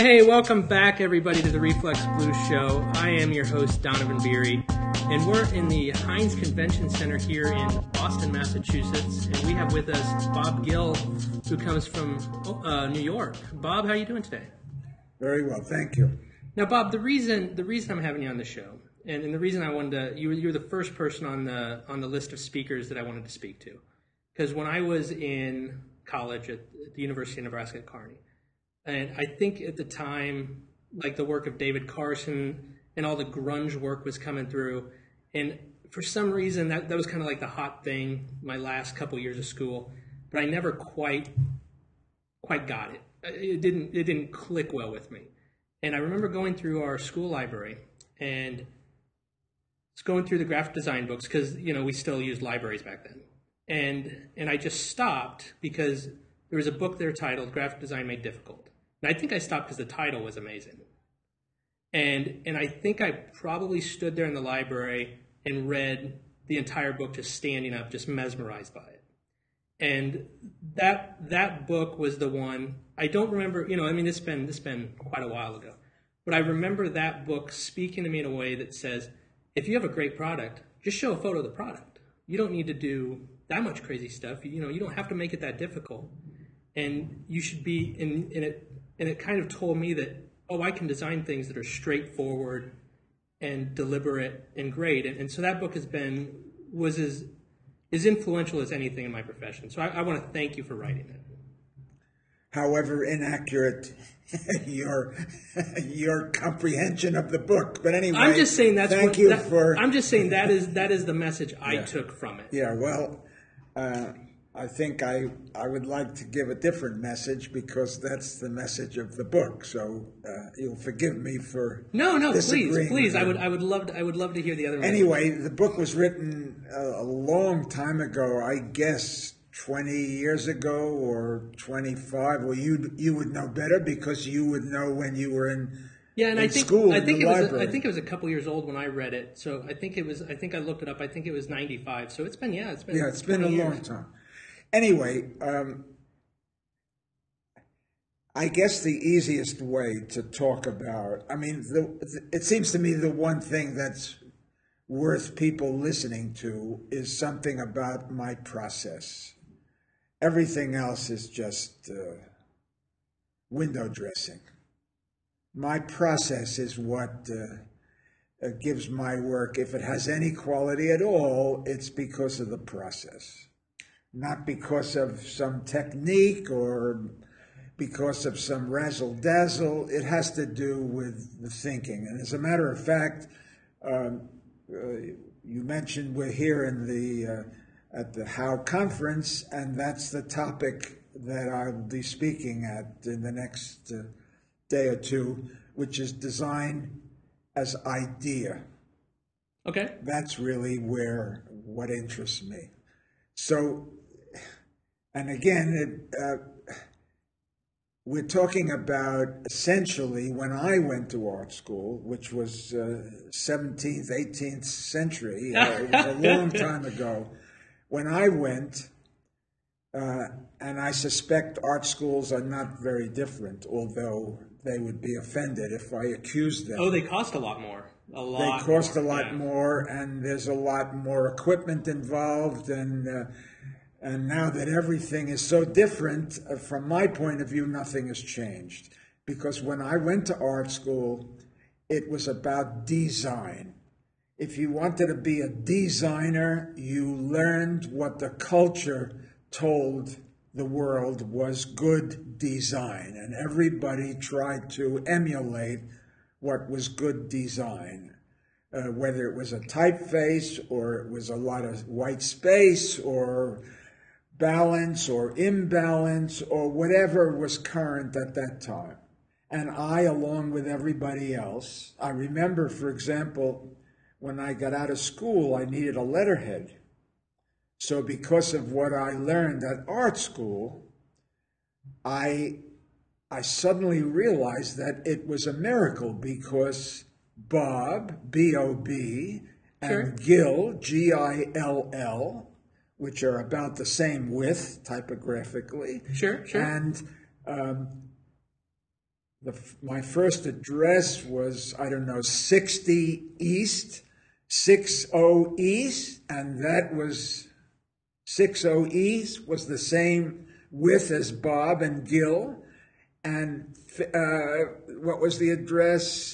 Hey, welcome back, everybody, to the Reflex Blues Show. I am your host, Donovan Beery, and we're in the Heinz Convention Center here in Boston, Massachusetts, and we have with us Bob Gill, who comes from New York. Bob, how are you doing today? Very well, thank you. Now, Bob, the reason I'm having you on the show, and the reason I wanted to, you're the first person on the list of speakers that I wanted to speak to, because when I was in college at the University of Nebraska at Kearney, and I think at the time, like the work of David Carson and all the grunge work was coming through. And for some reason, that was kind of like the hot thing my last couple years of school. But I never quite got it. It didn't click well with me. And I remember going through our school library and just going through the graphic design books because, we still used libraries back then. And I just stopped because there was a book there titled Graphic Design Made Difficult. And I think I stopped because the title was amazing. And I think I probably stood there in the library and read the entire book just standing up, just mesmerized by it. And that book was the one, I don't remember, it's been quite a while ago. But I remember that book speaking to me in a way that says, if you have a great product, just show a photo of the product. You don't need to do that much crazy stuff. You don't have to make it that difficult. And you should be in it. And it kind of told me that, I can design things that are straightforward and deliberate and great. And so that book was as influential as anything in my profession. So I want to thank you for writing it. However inaccurate your comprehension of the book, but anyway, I'm just saying I'm just saying that is the message I took from it. Yeah, well, I think I would like to give a different message because that's the message of the book. So you'll forgive me for please. I would love to hear the other. Anyway, the book was written a long time ago. I guess 20 years ago or 25. Well, you would know better because you would know when you were in. Yeah, and I think it was a couple years old when I read it. So I think I looked it up. I think it was 95. So it's been a long time. Anyway, I guess the easiest way to talk about, it seems to me the one thing that's worth people listening to is something about my process. Everything else is just window dressing. My process is what gives my work, if it has any quality at all, it's because of the process. Not because of some technique or because of some razzle-dazzle. It has to do with the thinking. And as a matter of fact, you mentioned we're here at the Howe Conference, and that's the topic that I'll be speaking at in the next day or two, which is design as idea. Okay. That's really what interests me. So, and again, we're talking about essentially when I went to art school, which was 17th, 18th century. It was a long time ago. When I went, and I suspect art schools are not very different, although they would be offended if I accused them. Oh, they cost a lot more. They cost a lot more, and there's a lot more equipment involved, and now that everything is so different, from my point of view, nothing has changed. Because when I went to art school, it was about design. If you wanted to be a designer, you learned what the culture told the world was good design, and everybody tried to emulate what was good design, whether it was a typeface or it was a lot of white space or balance or imbalance or whatever was current at that time. And I, along with everybody else, I remember, for example, when I got out of school, I needed a letterhead. So because of what I learned at art school, I suddenly realized that it was a miracle because Bob, B-O-B, and Gill, G-I-L-L, which are about the same width typographically. Sure. And My first address was, I don't know, 60 East, 60 East, and that was 60 East was the same width as Bob and Gil. And what was the address?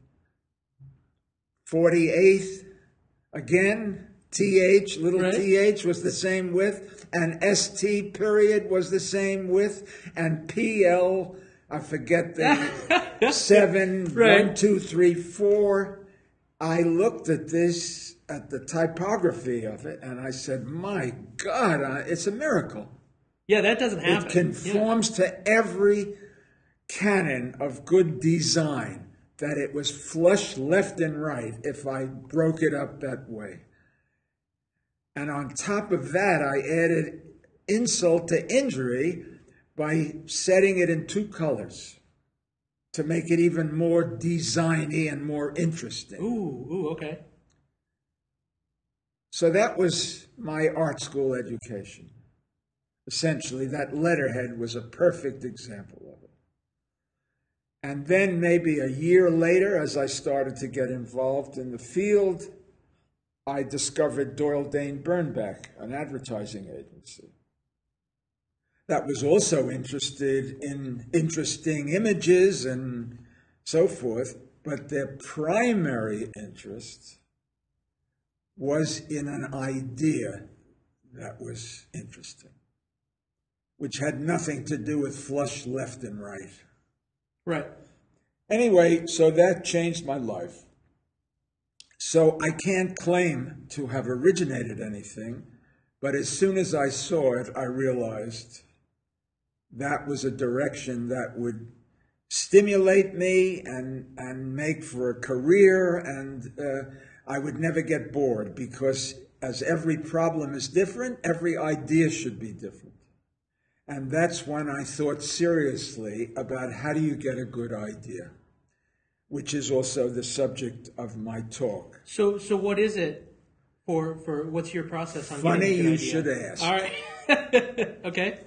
48th, again, TH, little right. TH was the same width, and ST period was the same width, and PL, I forget the 7, right. 1, 2, 3, 4. I looked at this, at the typography of it, and I said, my God, it's a miracle. Yeah, that doesn't happen. It conforms to every canon of good design, that it was flush left and right if I broke it up that way. And on top of that, I added insult to injury by setting it in 2 colors to make it even more designy and more interesting. Ooh, okay. So that was my art school education. Essentially, that letterhead was a perfect example of it. And then maybe a year later, as I started to get involved in the field, I discovered Doyle Dane Bernbach, an advertising agency that was also interested in interesting images and so forth, but their primary interest was in an idea that was interesting, which had nothing to do with flush left and right. Right. Anyway, so that changed my life. So I can't claim to have originated anything, but as soon as I saw it, I realized that was a direction that would stimulate me and make for a career, and I would never get bored, because as every problem is different, every idea should be different. And that's when I thought seriously about how do you get a good idea, which is also the subject of my talk. So what is it for what's your process on Funny getting a good you idea? should ask. All right. Okay.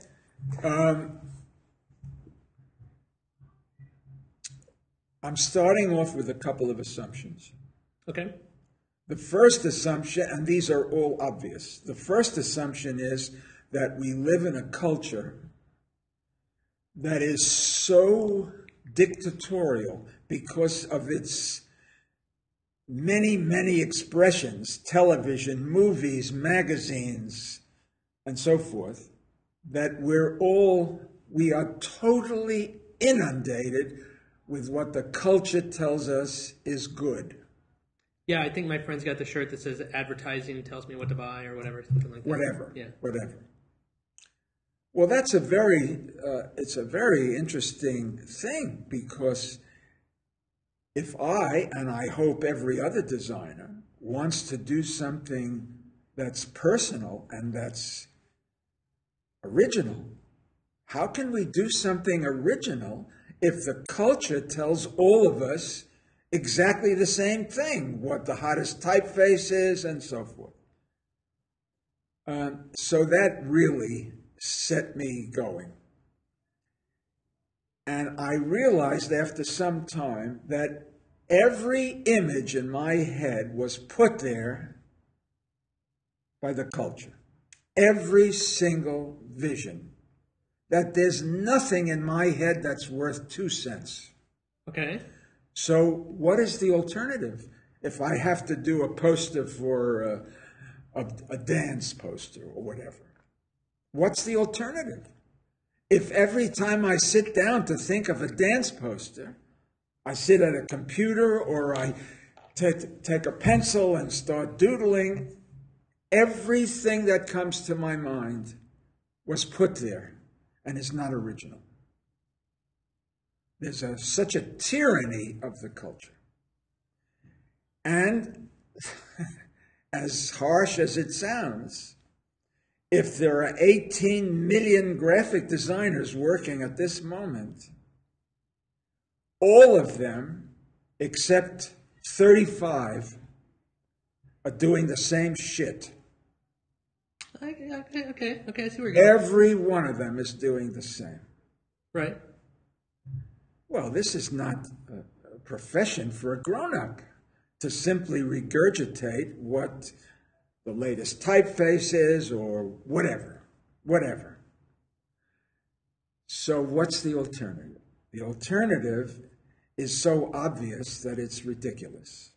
I'm starting off with a couple of assumptions. Okay. The first assumption, and these are all obvious, the first assumption is that we live in a culture that is so dictatorial because of its many, many expressions, television, movies, magazines, and so forth, that we are totally inundated with what the culture tells us is good. Yeah, I think my friend's got the shirt that says advertising tells me what to buy or whatever, something like that. Whatever. Well, that's it's a very interesting thing, because if I, and I hope every other designer, wants to do something that's personal and that's original, how can we do something original if the culture tells all of us exactly the same thing, what the hottest typeface is and so forth? So that really set me going. And I realized after some time that every image in my head was put there by the culture. Every single vision. That there's nothing in my head that's worth 2 cents. Okay. So what is the alternative? If I have to do a poster for a dance poster or whatever, what's the alternative? If every time I sit down to think of a dance poster, I sit at a computer or I take a pencil and start doodling, everything that comes to my mind was put there and is not original. There's such a tyranny of the culture. And as harsh as it sounds, if there are 18 million graphic designers working at this moment, all of them, except 35, are doing the same shit. Okay, I see where you're going. Every one of them is doing the same. Right. Well, this is not a profession for a grown-up to simply regurgitate what the latest typeface is or whatever. So what's the alternative? The alternative is so obvious that it's ridiculous.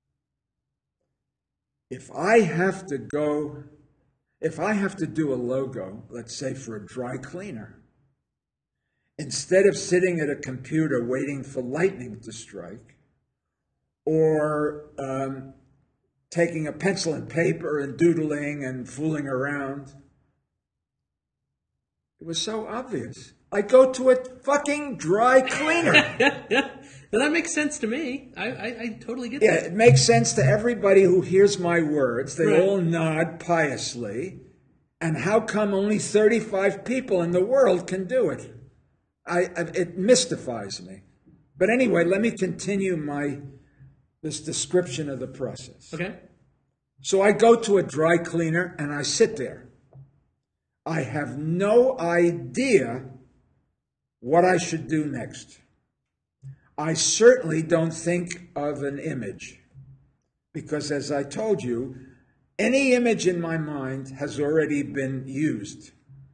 If I have to do a logo, let's say for a dry cleaner, instead of sitting at a computer waiting for lightning to strike, or taking a pencil and paper and doodling and fooling around, it was so obvious. I go to a fucking dry cleaner. Yeah. Well, that makes sense to me. I totally get that. Yeah, it makes sense to everybody who hears my words. They Right. all nod piously. And how come only 35 people in the world can do it? It mystifies me. But anyway, let me continue this description of the process. Okay. So I go to a dry cleaner and I sit there. I have no idea what I should do next. I certainly don't think of an image because, as I told you, any image in my mind has already been used.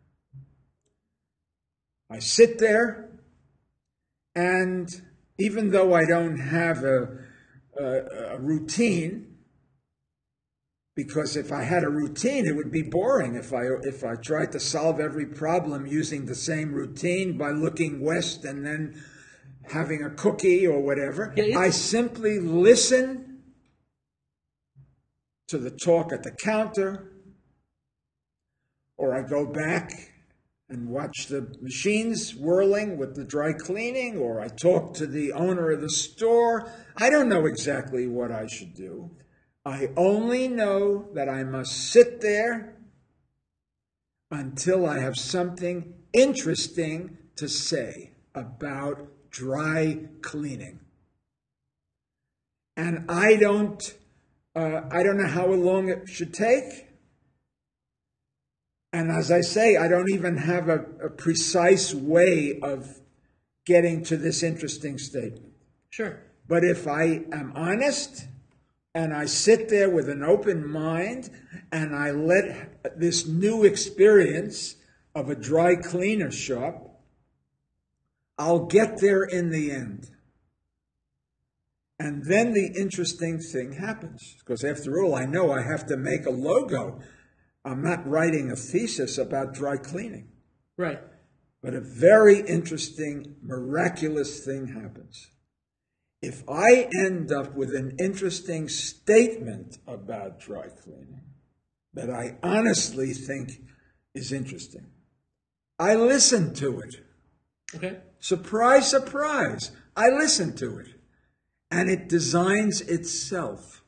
I sit there, and even though I don't have a routine, because if I had a routine, it would be boring. If I tried to solve every problem using the same routine by looking west and then having a cookie or whatever, I simply listen to the talk at the counter, or I go back and watch the machines whirling with the dry cleaning, or I talk to the owner of the store. I don't know exactly what I should do. I only know that I must sit there until I have something interesting to say about dry cleaning. And I don't know how long it should take. And as I say, I don't even have a precise way of getting to this interesting statement. Sure. But if I am honest and I sit there with an open mind and I let this new experience of a dry cleaner shop, I'll get there in the end. And then the interesting thing happens. Because after all, I know I have to make a logo. I'm not writing a thesis about dry cleaning. Right. But a very interesting, miraculous thing happens. If I end up with an interesting statement about dry cleaning that I honestly think is interesting, I listen to it. Okay. Surprise, surprise. I listen to it. And it designs itself.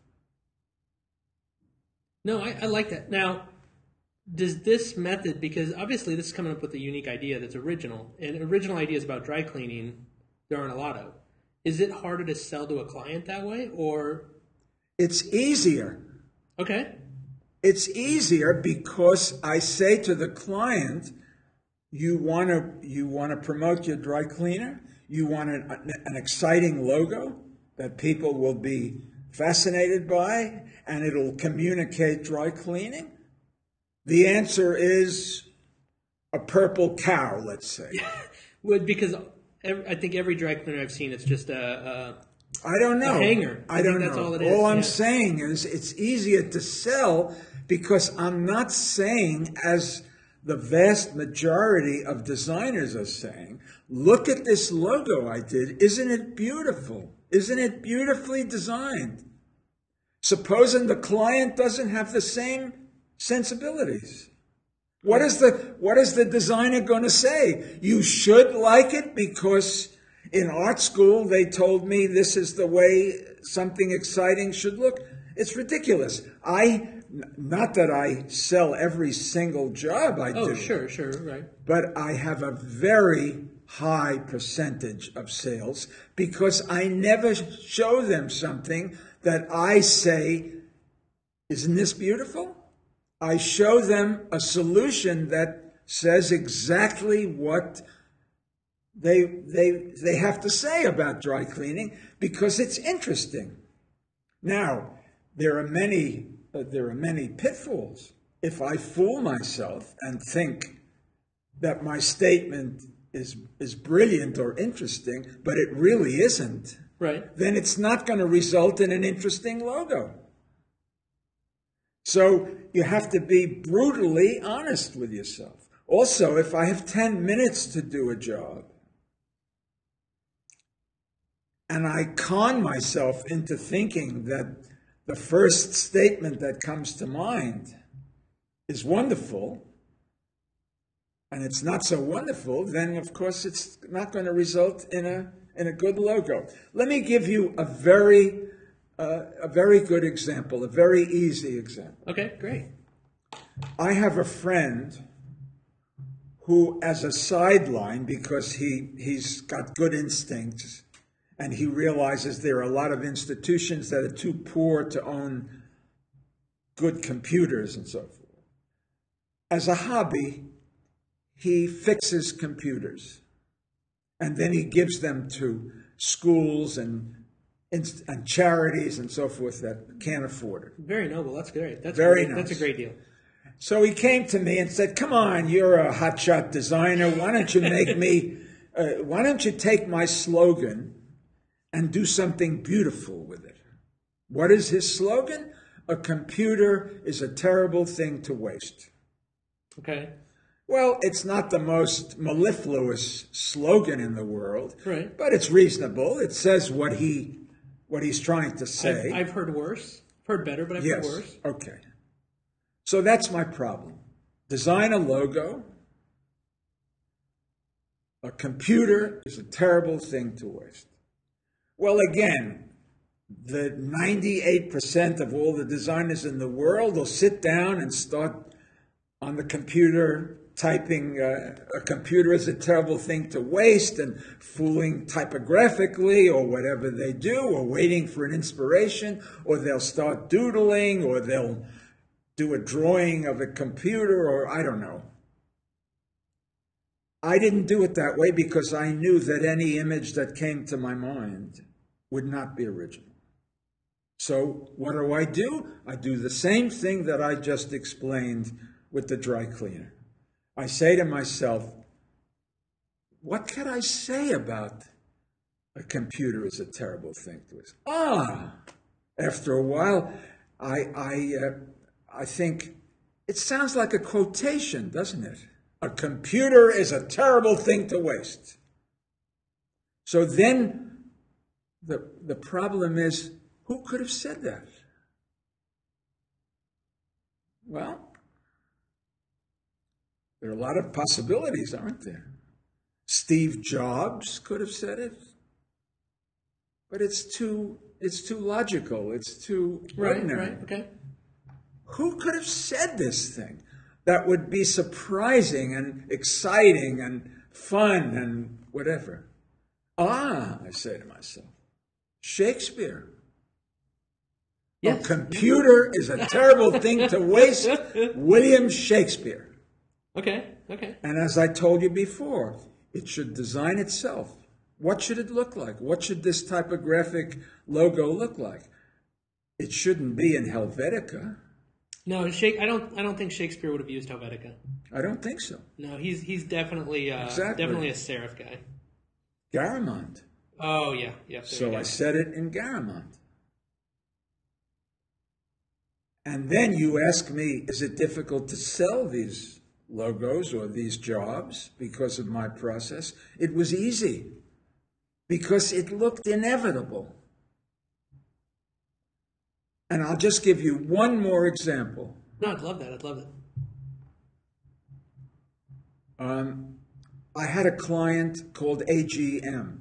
No, I like that. Now, does this method, because obviously this is coming up with a unique idea that's original, and original ideas about dry cleaning, there aren't a lot of. Is it harder to sell to a client that way, or? It's easier. Okay. It's easier because I say to the client, you want to promote your dry cleaner? You want an exciting logo that people will be fascinated by, and it'll communicate dry cleaning? The answer is a purple cow, let's say. Well, because I think every dry cleaner I've seen, it's just I don't know. A hanger. I don't know. That's all it is. All I'm saying is it's easier to sell because I'm not saying, as the vast majority of designers are saying, look at this logo I did. Isn't it beautiful? Isn't it beautifully designed? Supposing the client doesn't have the same sensibilities. What is the designer going to say? You should like it because in art school they told me this is the way something exciting should look. It's ridiculous. Not that I sell every single job I do. Oh, sure, right. But I have a very high percentage of sales because I never show them something that I say, isn't this beautiful? I show them a solution that says exactly what they have to say about dry cleaning because it's interesting. Now, there are many pitfalls. If I fool myself and think that my statement is brilliant or interesting, but it really isn't, right, then it's not going to result in an interesting logo. So you have to be brutally honest with yourself. Also, if I have 10 minutes to do a job, and I con myself into thinking that the first statement that comes to mind is wonderful, and it's not so wonderful, then of course it's not going to result in a good logo. Let me give you a very good example, a very easy example. Okay, great. I have a friend who, as a sideline, because he's got good instincts, and he realizes there are a lot of institutions that are too poor to own good computers and so forth. As a hobby, he fixes computers, and then he gives them to schools and charities and so forth that can't afford it. Very noble. That's great. That's very great. nice. That's a great deal. So he came to me and said, "Come on, you're a hotshot designer. Why don't you make me? Why don't you take my slogan and do something beautiful with it?" What is his slogan? A computer is a terrible thing to waste. Okay. Well, it's not the most mellifluous slogan in the world, right, but it's reasonable. It says what he's trying to say. I've heard worse. Heard better, but I've heard worse. Okay. So that's my problem. Design a logo. A computer is a terrible thing to waste. Well, again, the 98% of all the designers in the world will sit down and start on the computer typing a computer is a terrible thing to waste and fooling typographically or whatever they do, or waiting for an inspiration, or they'll start doodling, or they'll do a drawing of a computer, or I don't know. I didn't do it that way because I knew that any image that came to my mind would not be original. So what do? I do the same thing that I just explained with the dry cleaner. I say to myself, what can I say about a computer is a terrible thing to us? After a while, I think it sounds like a quotation, doesn't it? A computer is a terrible thing to waste. So then the problem is, who could have said that? Well, there are a lot of possibilities, aren't there? Steve Jobs could have said it, but it's too logical. It's too ordinary. Right. Okay. Who could have said this thing that would be surprising and exciting and fun and whatever? I say to myself, Shakespeare. Yes. A computer is a terrible thing to waste. William Shakespeare. Okay. And as I told you before, it should design itself. What should it look like? What should this typographic logo look like? It shouldn't be in Helvetica. No, I don't think Shakespeare would have used Helvetica. I don't think so. No, he's definitely definitely a serif guy. Garamond. Oh yeah. So I said it in Garamond. And then you ask me, is it difficult to sell these logos or these jobs because of my process? It was easy because it looked inevitable. And I'll just give you one more example. No, I'd love that. I'd love it. I had a client called AGM.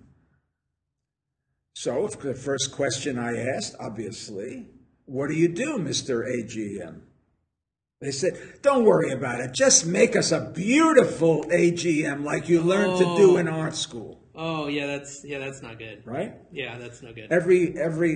So the first question I asked, obviously, what do you do, Mr. AGM? They said, don't worry about it. Just make us a beautiful AGM like you learned to do in art school. Oh, yeah, that's not good. Right? Yeah, that's no good. Every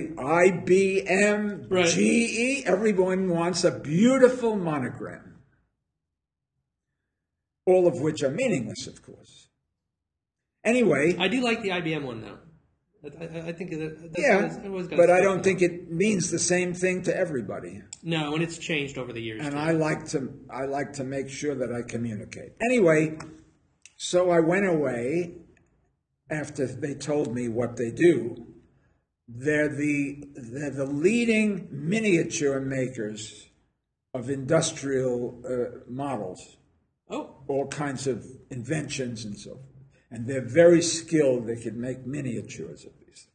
IBM, right. GE, everyone wants a beautiful monogram. All of which are meaningless, of course. Anyway, I do like the IBM one though. I think that's but I don't think it means the same thing to everybody. No, and it's changed over the years. And too. I like to make sure that I communicate. Anyway, so I went away after they told me what they do. They're the leading miniature makers of industrial models. Oh, all kinds of inventions and so forth. And they're very skilled. They can make miniatures of these.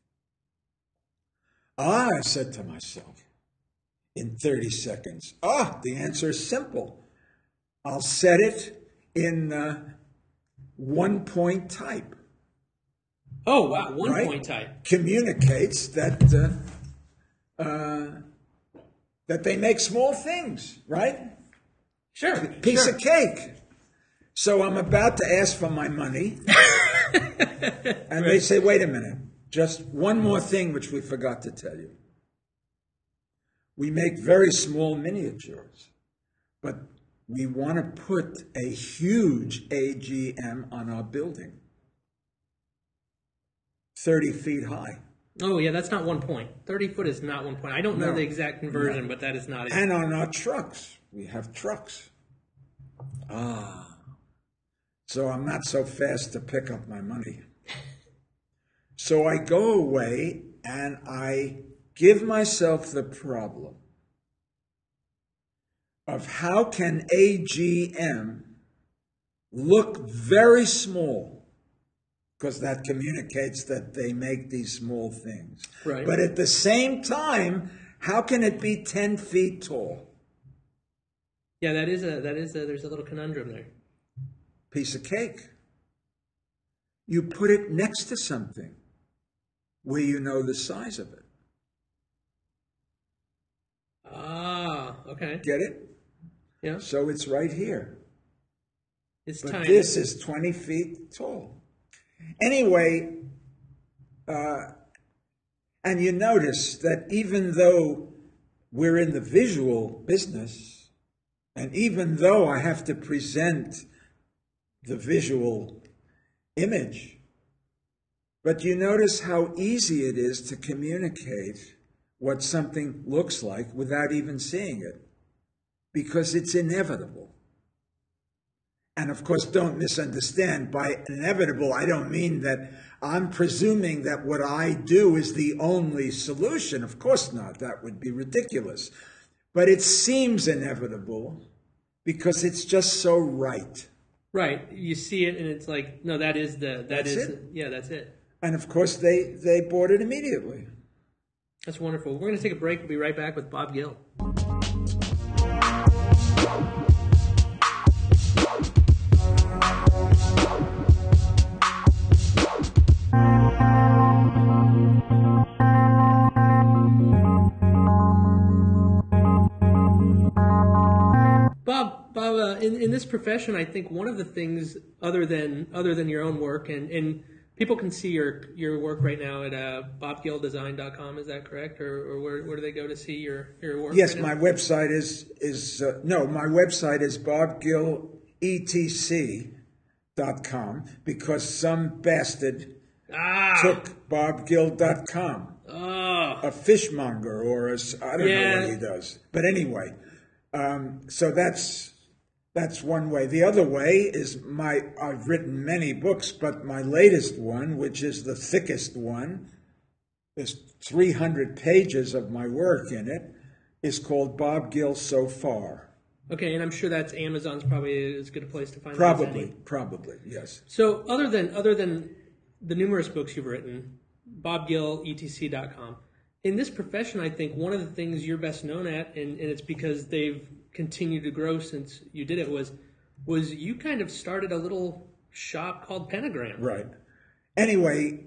I said to myself in 30 seconds, the answer is simple. I'll set it in 1-point type. Oh, wow, 1-point type. Communicates that that they make small things, right? Sure. Piece of cake. So I'm about to ask for my money. And they say, wait a minute, just one more thing which we forgot to tell you. We make very small miniatures, but we want to put a huge AGM on our building. 30 feet high. Oh, yeah, that's not 1 point. 30 foot is not 1 point. I don't know the exact conversion, but that is not it. And on our trucks, we have trucks. So I'm not so fast to pick up my money. So I go away and I give myself the problem of how can AGM look very small, because that communicates that they make these small things. Right. But at the same time, how can it be 10 feet tall? Yeah, there's a little conundrum there. Piece of cake. You put it next to something where you know the size of it. Okay. Get it? Yeah. So it's right here. It's but tiny. This is 20 feet tall. Anyway, and you notice that even though we're in the visual business, and even though I have to present the visual image, but you notice how easy it is to communicate what something looks like without even seeing it, because it's inevitable. And of course, don't misunderstand. By inevitable, I don't mean that I'm presuming that what I do is the only solution. Of course not. That would be ridiculous. But it seems inevitable because it's just so right. Right. You see it and it's like, no, that's it. Yeah, that's it. And of course, they bought it immediately. That's wonderful. We're going to take a break. We'll be right back with Bob Gill. Bob, in this profession, I think one of the things other than your own work, and people can see your work right now at bobgilldesign.com. Is that correct, or where do they go to see your work? Yes, right my website is bobgilletc.com because some bastard took bobgill.com. A fishmonger or I don't know what he does. But anyway, so that's one way. The other way is I've written many books, but my latest one, which is the thickest one, there's 300 pages of my work in it, is called Bob Gill So Far. Okay, and I'm sure that's Amazon's probably as good a place to find it. Probably, yes. So other than the numerous books you've written, bobgilletc.com. In this profession, I think one of the things you're best known at, and it's because they've continued to grow since you did it, was you kind of started a little shop called Pentagram. Right. Anyway,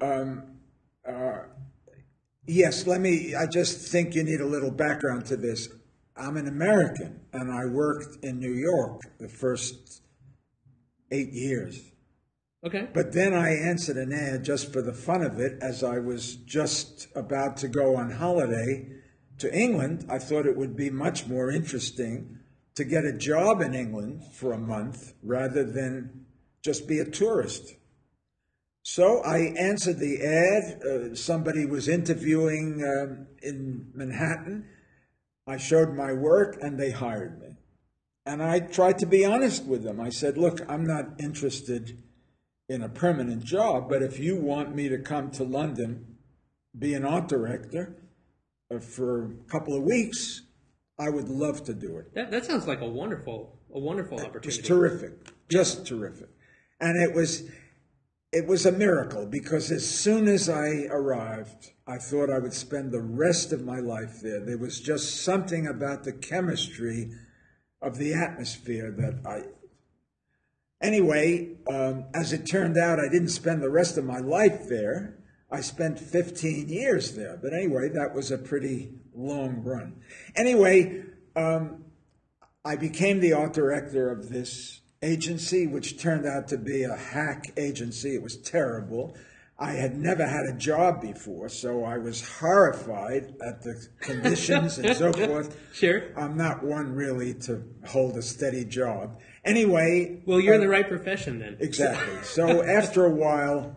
yes, I just think you need a little background to this. I'm an American, and I worked in New York the first 8 years. Okay. But then I answered an ad just for the fun of it as I was just about to go on holiday to England. I thought it would be much more interesting to get a job in England for a month rather than just be a tourist. So I answered the ad. Somebody was interviewing in Manhattan. I showed my work, and they hired me. And I tried to be honest with them. I said, look, I'm not interested in a permanent job, but if you want me to come to London, be an art director for a couple of weeks, I would love to do it. That sounds like a wonderful opportunity. It was terrific, just terrific. And it was a miracle, because as soon as I arrived, I thought I would spend the rest of my life there. There was just something about the chemistry of the atmosphere that Anyway, as it turned out, I didn't spend the rest of my life there. I spent 15 years there. But anyway, that was a pretty long run. Anyway, I became the art director of this agency, which turned out to be a hack agency. It was terrible. I had never had a job before, so I was horrified at the conditions and so forth. Sure. I'm not one really to hold a steady job. Anyway. Well, you're in the right profession then. Exactly. So after a while,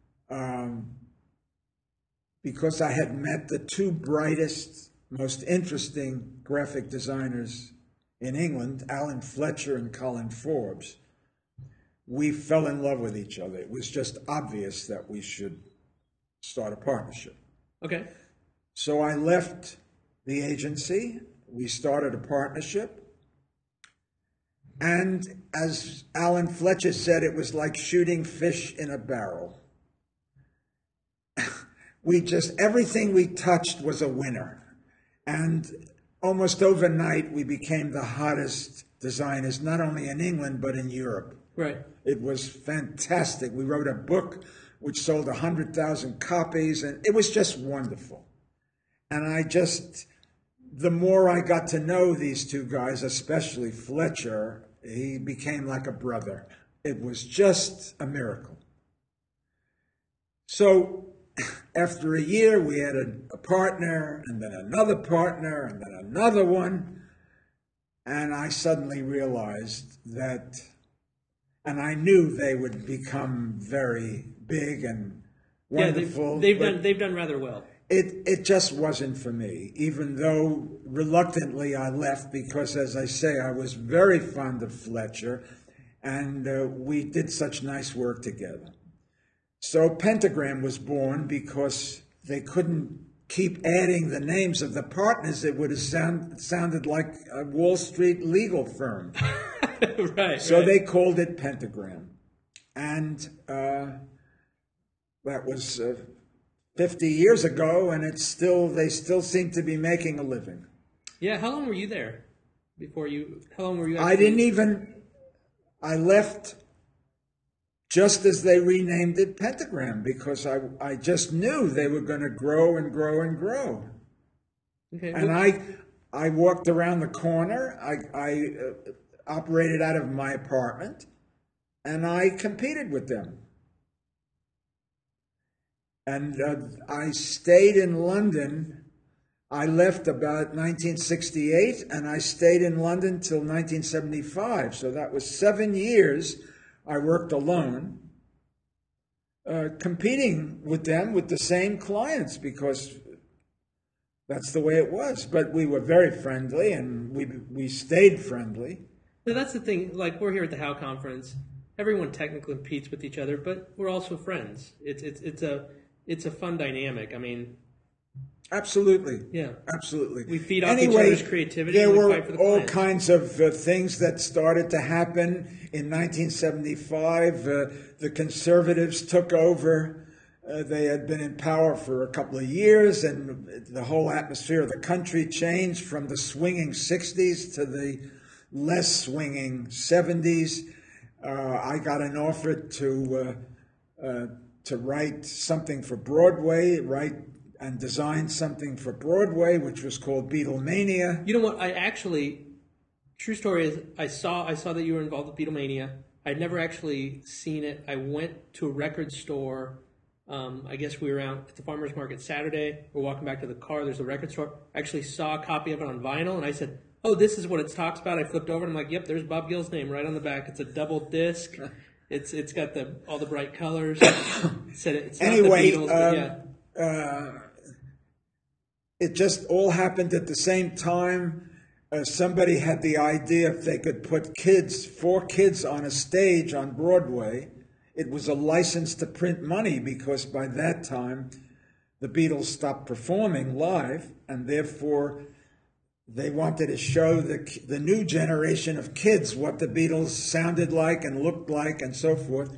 because I had met the two brightest, most interesting graphic designers in England, Alan Fletcher and Colin Forbes, we fell in love with each other. It was just obvious that we should start a partnership. Okay. So I left the agency. We started a partnership. And as Alan Fletcher said, it was like shooting fish in a barrel. Everything we touched was a winner. And almost overnight, we became the hottest designers, not only in England, but in Europe. Right. It was fantastic. We wrote a book which sold 100,000 copies, and it was just wonderful. And the more I got to know these two guys, especially Fletcher, he became like a brother. It was just a miracle. So after a year, we had a partner, and then another partner, and then another one. And I suddenly realized that, and I knew they would become very big and wonderful. Yeah, they've done rather well. It just wasn't for me, even though reluctantly I left because, as I say, I was very fond of Fletcher, and we did such nice work together. So Pentagram was born because they couldn't keep adding the names of the partners. It would have sounded like a Wall Street legal firm. Right. So they called it Pentagram. And that was 50 years ago, and they still seem to be making a living. Yeah, how long were you there how long were you I left just as they renamed it Pentagram, because I just knew they were going to grow and grow and grow. Okay. And I walked around the corner. I operated out of my apartment, and I competed with them. And I stayed in London. I left about 1968, and I stayed in London till 1975. So that was 7 years I worked alone, competing with them with the same clients, because that's the way it was. But we were very friendly, and we stayed friendly. So that's the thing. Like, we're here at the Howe Conference. Everyone technically competes with each other, but we're also friends. It's a fun dynamic. I mean, absolutely. Yeah. Absolutely. We feed off each other's creativity. There and we were fight for the all client. kinds of things that started to happen. In 1975, the conservatives took over. They had been in power for a couple of years, and the whole atmosphere of the country changed from the swinging 60s to the less swinging 70s. I got an offer to write something for Broadway, and design something for Broadway, which was called Beatlemania. You know what? True story is, I saw that you were involved with Beatlemania. I'd never actually seen it. I went to a record store. I guess we were out at the farmer's market Saturday. We're walking back to the car. There's a record store. I actually saw a copy of it on vinyl, and I said, "Oh, this is what it talks about." I flipped over, and I'm like, "Yep, there's Bob Gill's name right on the back. It's a double disc. It's got all the bright colors. It's anyway, not the Beatles, but yeah. It just all happened at the same time. Somebody had the idea if they could put 4 kids on a stage on Broadway, it was a license to print money, because by that time the Beatles stopped performing live, and therefore they wanted to show the new generation of kids what the Beatles sounded like and looked like and so forth.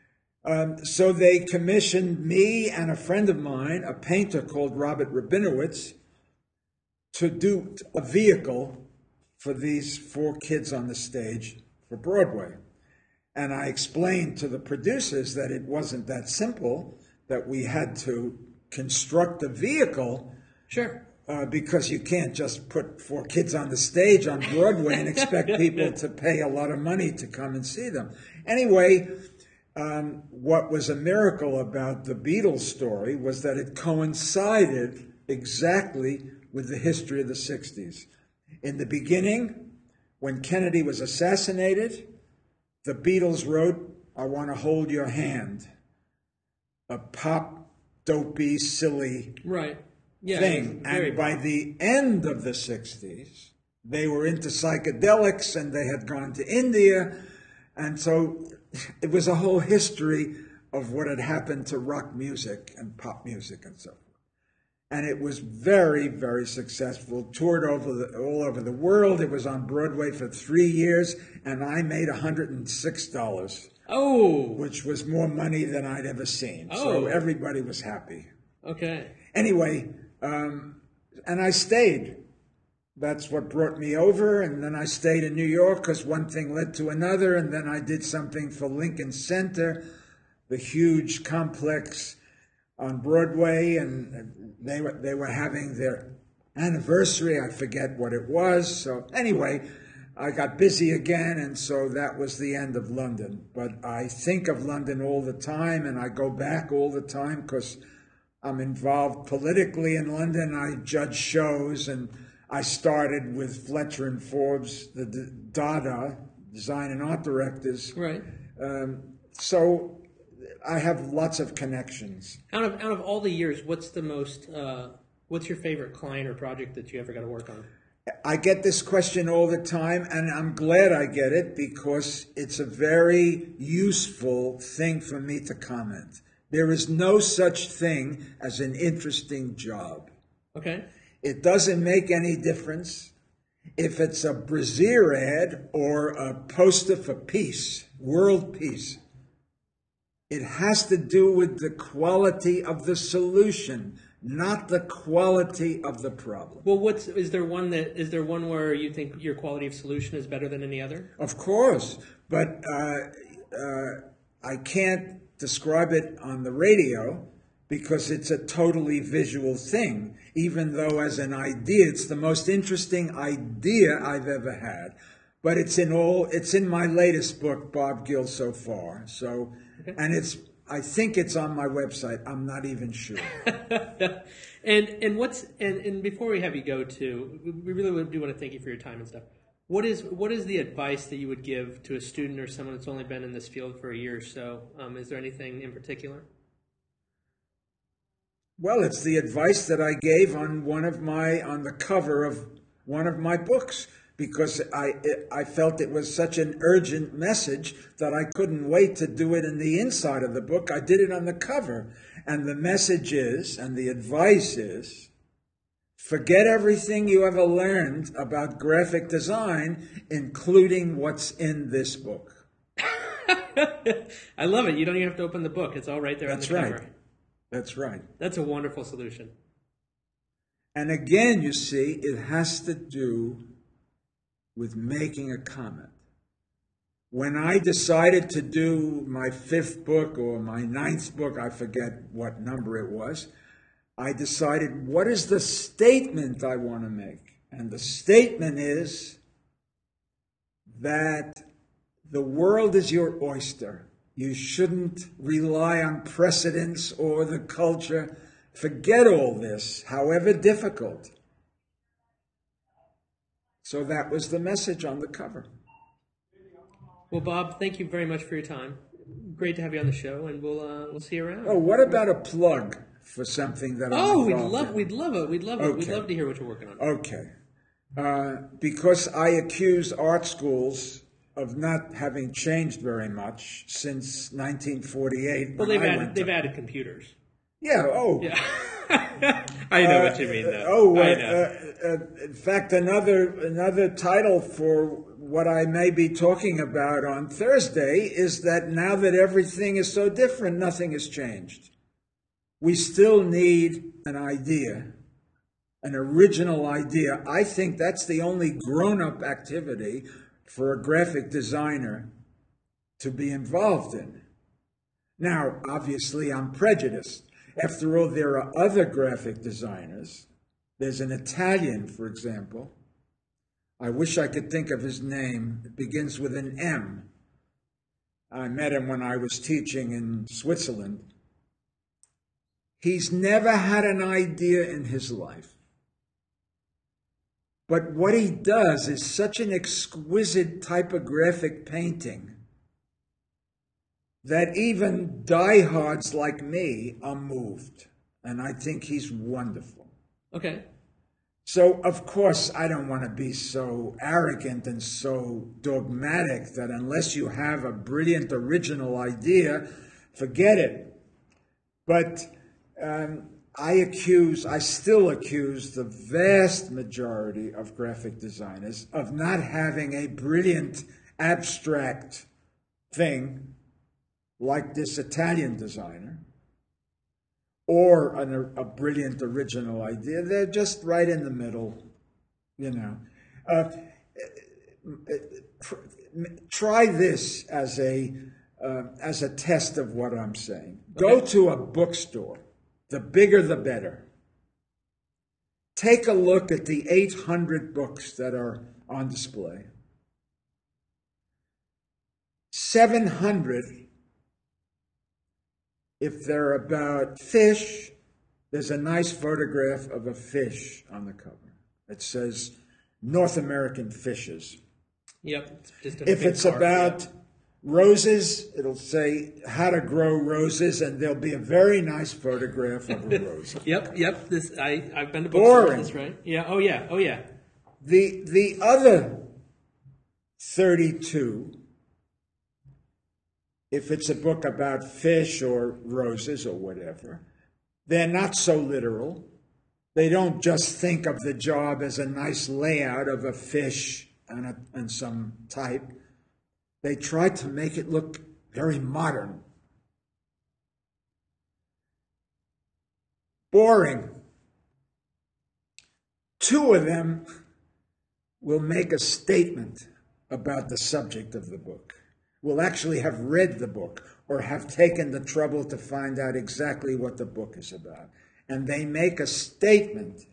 So they commissioned me and a friend of mine, a painter called Robert Rabinowitz, to do a vehicle for these 4 kids on the stage for Broadway. And I explained to the producers that it wasn't that simple, that we had to construct a vehicle. Sure. Because you can't just put 4 kids on the stage on Broadway and expect people to pay a lot of money to come and see them. Anyway, what was a miracle about the Beatles story was that it coincided exactly with the history of the 60s. In the beginning, when Kennedy was assassinated, the Beatles wrote, "I Want to Hold Your Hand," a pop, dopey, silly thing. And by the end of the 60s, they were into psychedelics and they had gone to India. And so it was a whole history of what had happened to rock music and pop music and so forth. And it was very, very successful, toured all over the world. It was on Broadway for 3 years, and I made $106. Oh! Which was more money than I'd ever seen. Oh. So everybody was happy. Okay. Anyway, and I stayed. That's what brought me over. And then I stayed in New York because one thing led to another. And then I did something for Lincoln Center, the huge complex on Broadway. And they were having their anniversary. I forget what it was. So anyway, I got busy again. And so that was the end of London. But I think of London all the time. And I go back all the time because I'm involved politically in London. I judge shows, and I started with Fletcher and Forbes, the Dada, design and art directors. Right. So I have lots of connections. Out of all the years, what's your favorite client or project that you ever got to work on? I get this question all the time, and I'm glad I get it because it's a very useful thing for me to comment. There is no such thing as an interesting job. Okay. It doesn't make any difference if it's a brassiere ad or a poster for peace, world peace. It has to do with the quality of the solution, not the quality of the problem. Well, is there one where you think your quality of solution is better than any other? Of course, but I can't describe it on the radio because it's a totally visual thing, even though as an idea, it's the most interesting idea I've ever had. But it's in my latest book, Bob Gill So Far. So, okay. And I think it's on my website. I'm not even sure. and before we have you go we really do want to thank you for your time and stuff. What is the advice that you would give to a student or someone that's only been in this field for a year or so? Is there anything in particular? Well, it's the advice that I gave on the cover of one of my books, because I felt it was such an urgent message that I couldn't wait to do it in the inside of the book. I did it on the cover. And the message is, and the advice is, forget everything you ever learned about graphic design, including what's in this book. I love it. You don't even have to open the book. It's all right there on the cover. Right. That's right. That's a wonderful solution. And again, you see, it has to do with making a comment. When I decided to do my 5th book or my 9th book, I forget what number it was, I decided, what is the statement I want to make? And the statement is that the world is your oyster. You shouldn't rely on precedents or the culture. Forget all this, however difficult. So that was the message on the cover. Well, Bob, thank you very much for your time. great to have you on the show, and we'll see you around. Oh, what about a plug for something that I'm involved in? We'd love it. We'd love to hear what you're working on. Okay. Because I accuse art schools of not having changed very much since 1948. Well, they've added computers. Yeah. Oh. Yeah. I know what you mean, though. I know. In fact, another title for what I may be talking about on Thursday is that now that everything is so different, nothing has changed. We still need an idea, an original idea. I think that's the only grown-up activity for a graphic designer to be involved in. Now, obviously, I'm prejudiced. After all, there are other graphic designers. There's an Italian, for example. I wish I could think of his name. It begins with an M. I met him when I was teaching in Switzerland. He's never had an idea in his life. But what he does is such an exquisite typographic painting that even diehards like me are moved. And I think he's wonderful. Okay. So, of course, I don't want to be so arrogant and so dogmatic that unless you have a brilliant original idea, forget it. But I still accuse the vast majority of graphic designers of not having a brilliant abstract thing like this Italian designer, or a brilliant original idea. They're just right in the middle, you know. Try this as a test of what I'm saying. Go to a bookstore. The bigger, the better. Take a look at the 800 books that are on display. 700, if they're about fish, there's a nice photograph of a fish on the cover. It says North American fishes. Yep. If it's about roses, it'll say how to grow roses, and there'll be a very nice photograph of a rose. Yep. I've been to bookstores, right? Yeah. Oh yeah. The other 32, if it's a book about fish or roses or whatever, they're not so literal. They don't just think of the job as a nice layout of a fish and some type. They try to make it look very modern. Boring. 2 of them will make a statement about the subject of the book. Will actually have read the book or have taken the trouble to find out exactly what the book is about. And they make a statement.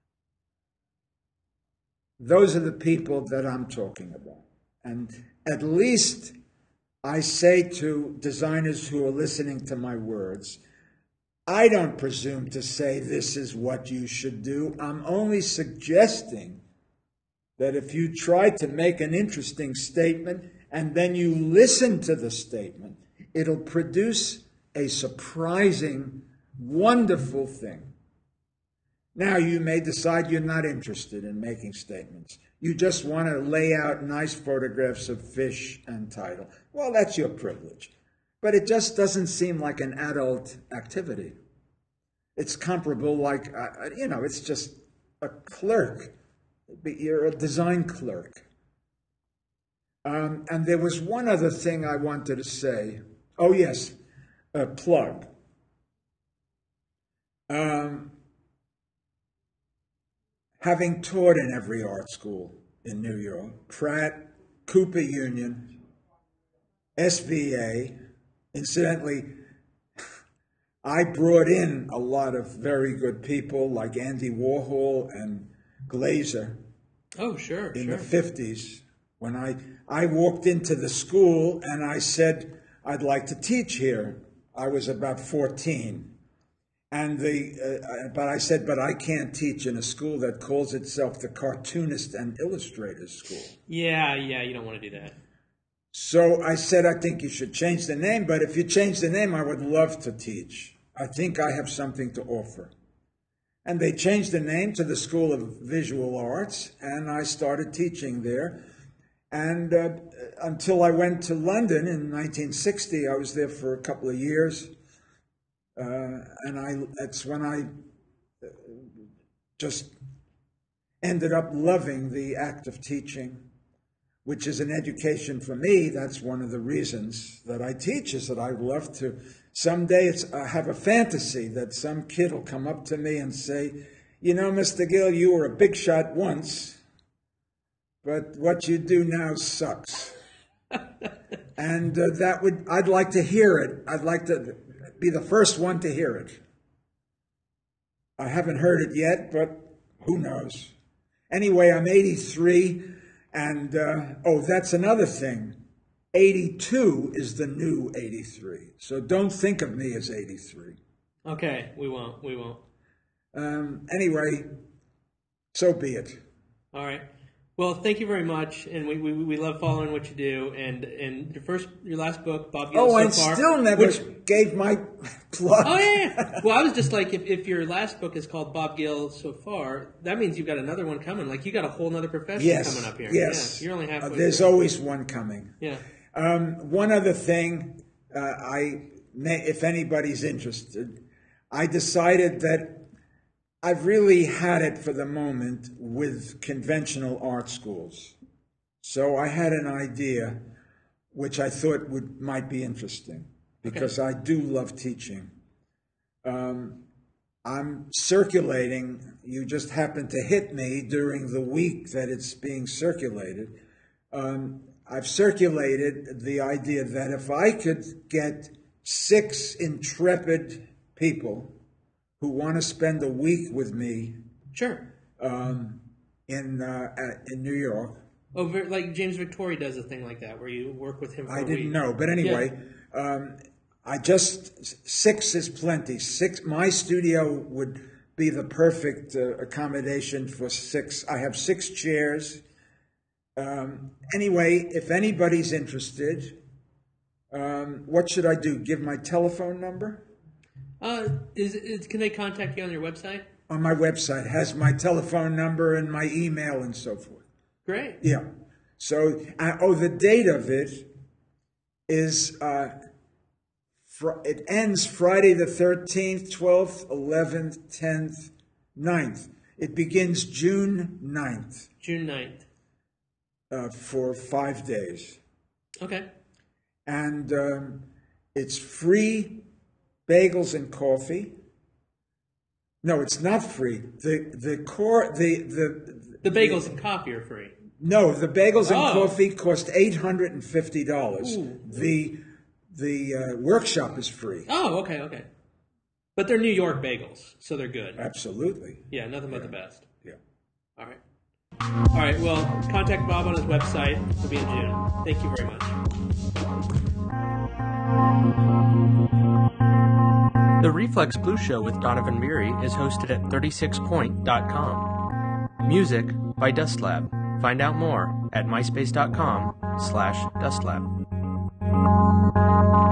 Those are the people that I'm talking about. And at least I say to designers who are listening to my words, I don't presume to say this is what you should do. I'm only suggesting that if you try to make an interesting statement and then you listen to the statement, it'll produce a surprising, wonderful thing. Now, you may decide you're not interested in making statements. You just want to lay out nice photographs of fish and title. Well, that's your privilege. But it just doesn't seem like an adult activity. It's comparable like, it's just a clerk. You're a design clerk. And there was one other thing I wanted to say. Oh, yes, a plug. Having taught in every art school in New York, Pratt, Cooper Union, SVA, incidentally, I brought in a lot of very good people like Andy Warhol and Glazer. Oh, sure. In the 50s, when I walked into the school and I said, I'd like to teach here. I was about 14. And but I said, but I can't teach in a school that calls itself the Cartoonist and Illustrator School. Yeah, you don't want to do that. So I said, I think you should change the name, but if you change the name, I would love to teach. I think I have something to offer. And they changed the name to the School of Visual Arts, and I started teaching there. And until I went to London in 1960, I was there for a couple of years. That's when I just ended up loving the act of teaching, which is an education for me. That's one of the reasons that I teach, is that I love to, someday I have a fantasy that some kid will come up to me and say, you know, Mr. Gill, you were a big shot once, but what you do now sucks. And I'd like to hear it. I'd like to be the first one to hear it. I haven't heard it yet, but who knows? Anyway, I'm 83, and that's another thing. 82 is the new 83, so don't think of me as 83. Okay, we won't. Anyway, so be it. All right. Well, thank you very much, and we love following what you do. And your last book, Bob Gill, I still never gave my plug. Oh yeah. Well, I was just like, if your last book is called Bob Gill So Far, that means you've got another one coming. Like you got a whole other profession coming up here. Yes. Yeah, you're only halfway. There's always one coming. Yeah. One other thing, if anybody's interested, I decided that I've really had it for the moment with conventional art schools. So I had an idea which I thought might be interesting, because I do love teaching. I'm circulating. You just happened to hit me during the week that it's being circulated. I've circulated the idea that if I could get 6 intrepid people who want to spend a week with me, sure, in New York. Oh, like James Victoria does a thing like that, where you work with him for a week. I didn't know, but anyway, I just 6 is plenty. 6. My studio would be the perfect accommodation for 6. I have 6 chairs. Anyway, if anybody's interested, what should I do? Give my telephone number? Can they contact you on your website? On my website has my telephone number and my email and so forth. Great. Yeah. So, the date of it is, it ends Friday the 13th, 12th, 11th, 10th, 9th. It begins June 9th. June 9th. For 5 days. Okay. And it's free bagels and coffee. No, it's not free. The bagels and coffee are free. No, the bagels and coffee cost $850. Ooh. The workshop is free. Oh, okay. But they're New York bagels, so they're good. Absolutely. Yeah, nothing but the best. Yeah. All right. Well, contact Bob on his website. It'll be in June. Thank you very much. The Reflex Blues Show with Donovan Beery is hosted at 36point.com. Music by Dustlab. Find out more at myspace.com/Dustlab.